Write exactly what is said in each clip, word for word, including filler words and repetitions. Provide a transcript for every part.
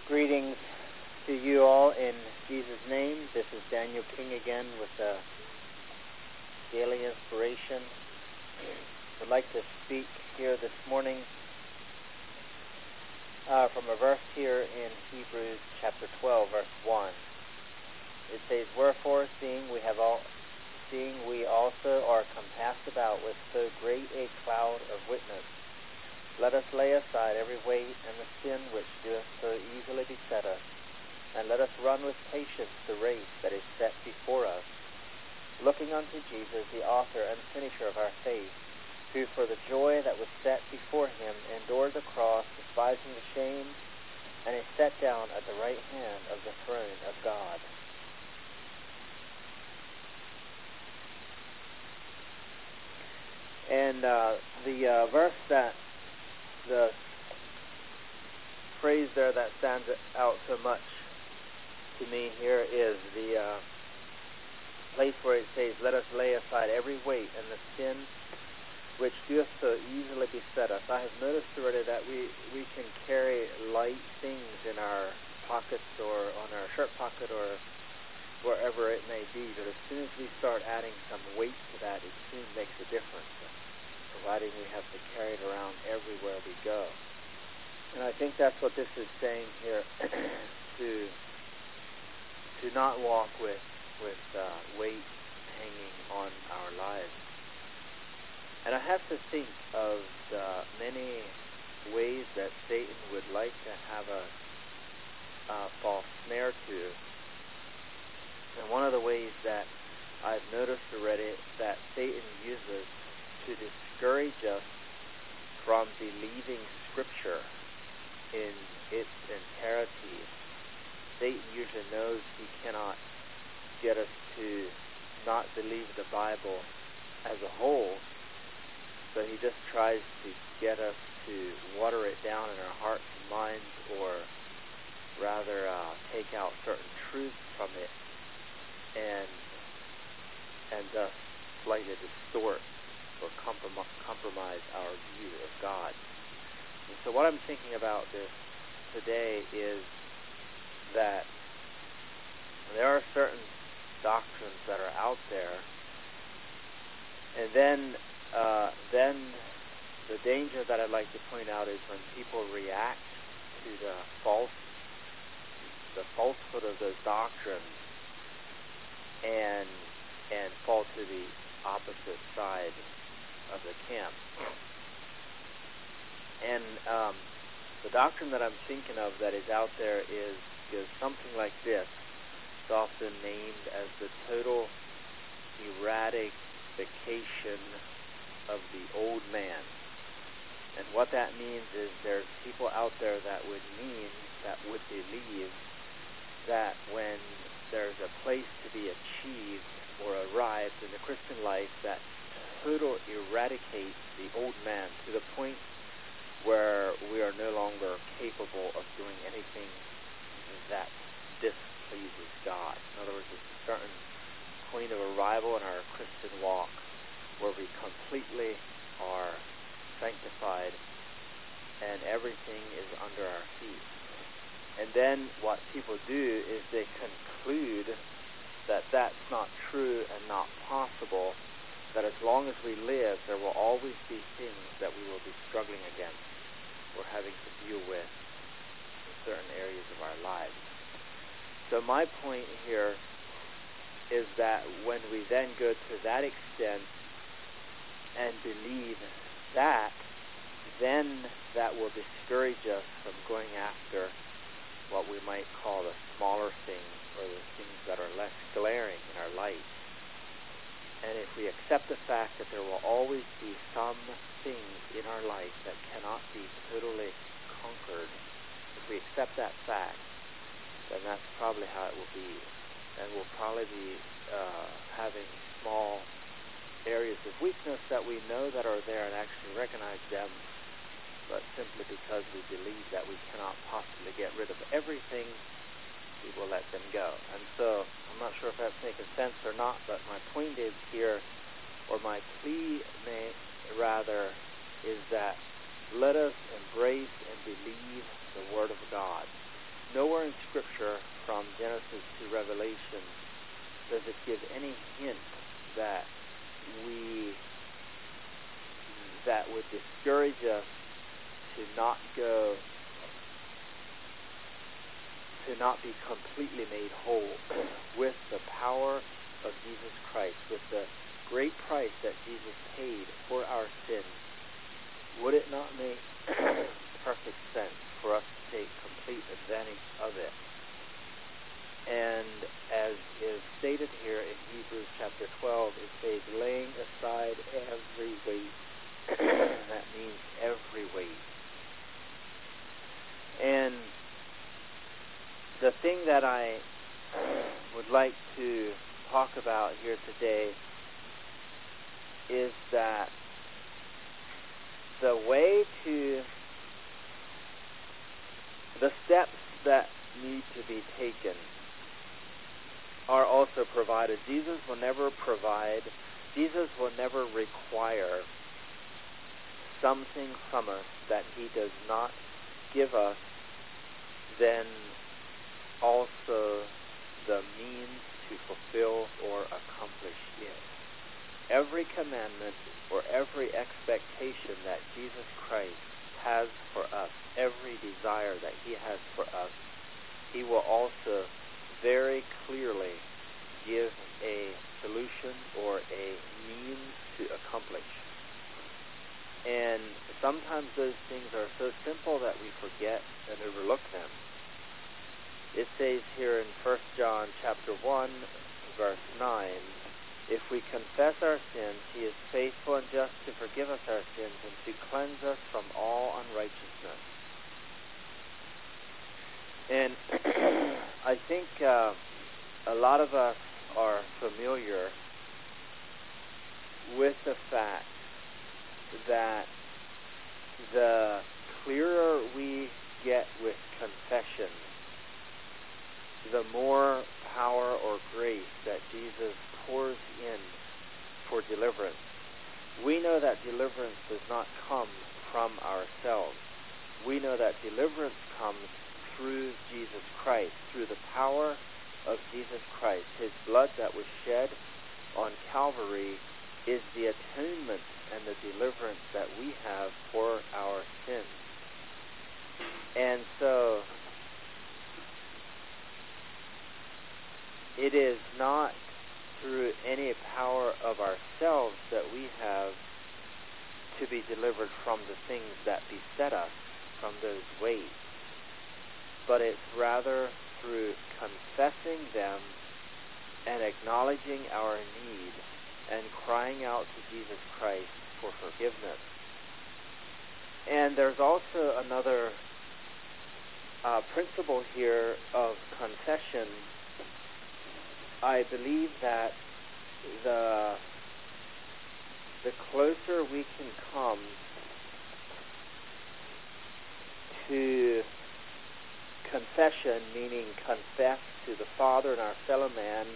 Greetings to you all in Jesus' name. This is Daniel King again with the Daily Inspiration. I'd like to speak here this morning uh, from a verse here in Hebrews chapter twelve, verse one. It says, "Wherefore, seeing we have all, seeing we also are compassed about with so great a cloud of witness, let us lay aside every weight and the sin which doeth so easily beset us, and let us run with patience the race that is set before us, looking unto Jesus, the author and finisher of our faith, who for the joy that was set before him endured the cross, despising the shame, and is set down at the right hand of the throne of God." And uh, the uh, verse that the phrase there that stands out so much to me here is the uh, place where it says, "Let us lay aside every weight and the sin which doeth so easily beset us." I have noticed already that we, we can carry light things in our pockets or on our shirt pocket or wherever it may be, but as soon as we start adding some weight to that, it soon makes a difference, providing we have to carry it around everywhere we go. And I think that's what this is saying here, to to not walk with, with uh, weight hanging on our lives. And I have to think of the many ways that Satan would like to have a uh, fall snare to. And one of the ways that I've noticed already that Satan uses to discourage us from believing Scripture in its entirety. Satan usually knows he cannot get us to not believe the Bible as a whole, so he just tries to get us to water it down in our hearts and minds, or rather uh, take out certain truths from it and and thus slightly distort or comprom- compromise our view of God. And so what I'm thinking about this today is that there are certain doctrines that are out there, and then uh, then the danger that I'd like to point out is when people react to the false, the falsehood of those doctrines and and fall to the opposite side of the camp. And um, the doctrine that I'm thinking of that is out there is, is something like this. It's often named as the total eradication of the old man. And what that means is there's people out there that would mean, that would believe that when there's a place to be achieved or arrived in the Christian life, that total eradicates the old man to the point where we are no longer capable of doing anything that displeases God. In other words, it's a certain point of arrival in our Christian walk where we completely are sanctified and everything is under our feet. And then what people do is they conclude that that's not true and not possible, that as long as we live, there will always be things that we will be struggling against or having to deal with in certain areas of our lives. So my point here is that when we then go to that extent and believe that, then that will discourage us from going after what we might call the smaller things, or the things that are less glaring in our life. And if we accept the fact that there will always be some things in our life that cannot be totally conquered, if we accept that fact, then that's probably how it will be. And we'll probably be uh, having small areas of weakness that we know that are there and actually recognize them, but simply because we believe that we cannot possibly get rid of everything, we will let them go. And so I'm not sure if that's making sense or not, but my point is here, or my plea may rather, is that let us embrace and believe the Word of God. No give any hint that we that would discourage us to not go, to not be completely made whole with the power of Jesus Christ, with the great price that Jesus paid for our sins, would it not make perfect sense for us to take complete advantage of it? And as is stated here in Hebrews chapter twelve, it says, laying aside every weight. That means every weight. And the thing that I would like to talk about here today is that the way to, the steps that need to be taken are also provided. Jesus will never provide, Jesus will never require something from us that he does not give us, then also the means to fulfill or accomplish it. Every commandment or every expectation that Jesus Christ has for us, every desire that he has for us, he will also very clearly give a solution or a means to accomplish. And sometimes those things are so simple that we forget and overlook them. It says here in First John chapter one, verse nine, if we confess our sins, he is faithful and just to forgive us our sins and to cleanse us from all unrighteousness. And I think uh, a lot of us are familiar with the fact that the clearer we get with confession, the more power or grace that Jesus pours in for deliverance. We know that deliverance does not come from ourselves. We know that deliverance comes through Jesus Christ, through the power of Jesus Christ. His blood that was shed on Calvary is the atonement and the deliverance that we have for our sins. And so it is not through any power of ourselves that we have to be delivered from the things that beset us, from those weights, but it's rather through confessing them and acknowledging our need and crying out to Jesus Christ for forgiveness. And there's also another uh, principle here of confession. I believe that the the closer we can come to confession, meaning confess to the Father and our fellow man,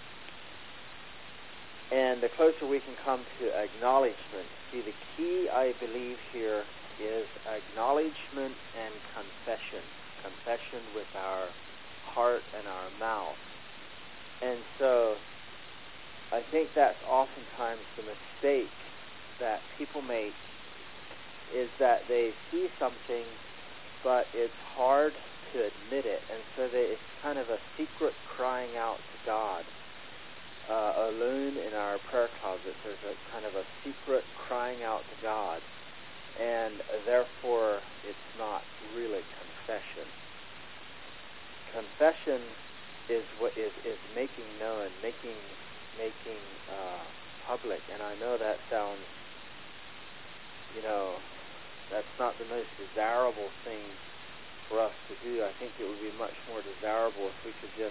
and the closer we can come to acknowledgement. See, the key, I believe, here is acknowledgement and confession. Confession with our heart and our mouth. And so I think that's oftentimes the mistake that people make, is that they see something, but it's hard to admit it, and so they, it's kind of a secret crying out to God. Uh, alone in our prayer closets, there's a kind of a secret crying out to God, and therefore it's not really confession. Confession is what is, is making known, making making uh, public, and I know that sounds, you know, that's not the most desirable thing for us to do. I think it would be much more desirable if we could just,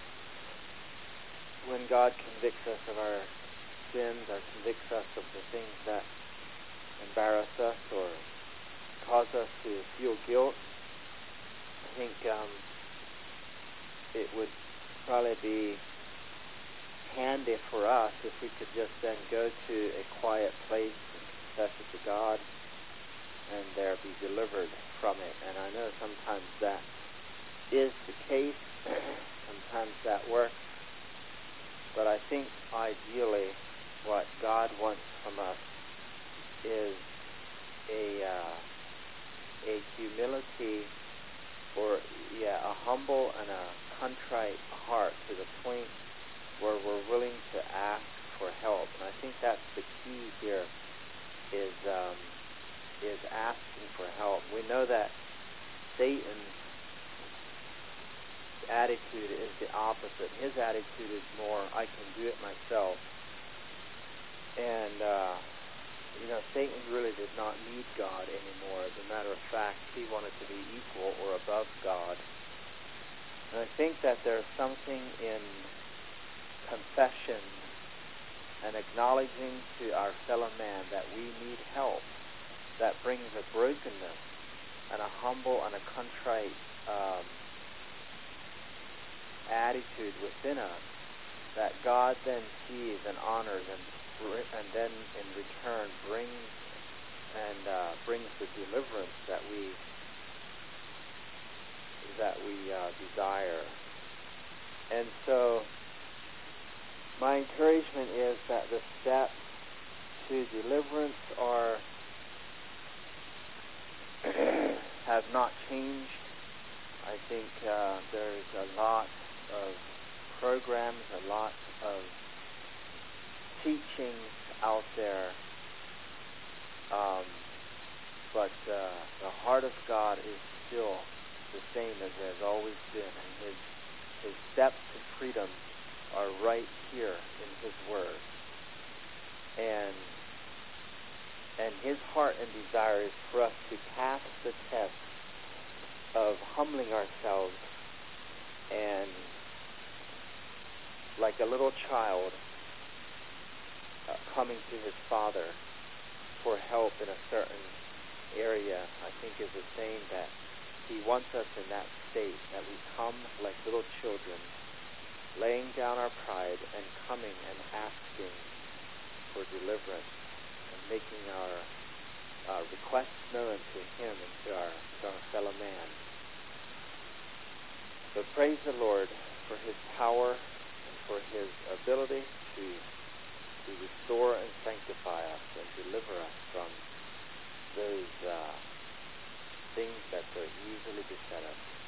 when God convicts us of our sins or convicts us of the things that embarrass us or cause us to feel guilt, I think um, it would probably be handy for us if we could just then go to a quiet place and confess it to God and there be delivered from it. And I know sometimes that is the case. Sometimes that works. But I think ideally what God wants from us is a uh, a humility, or yeah, a humble and a contrite heart to the point where we're willing to ask for help. And I think that's the key here, is um, is asking for help. We know that Satan's attitude is the opposite. His attitude is more, I can do it myself. And uh, you know, Satan really did not need God anymore. As a matter of fact, he wanted to be equal or above God. And I think that there's something in confession and acknowledging to our fellow man that we need help that brings a brokenness and a humble and a contrite um, attitude within us that God then sees and honors, and and then in return brings and uh, brings the deliverance that we that we uh, desire. And so my encouragement is that the steps to deliverance are have not changed. I think uh, there's a lot of programs, a lot of teachings out there, um, but uh, the heart of God is still the same as it has always been, and his his steps to freedom are right here in his word. And and his heart and desire is for us to pass the test of humbling ourselves and, like a little child uh, coming to his father for help in a certain area, I think is a saying that he wants us in that state, that we come like little children, laying down our pride and coming and asking for deliverance and making our uh, requests known to him and to our, to our fellow man. So praise the Lord for his power and for his ability to, to restore and sanctify us and deliver us from those uh, things that so easily beset us.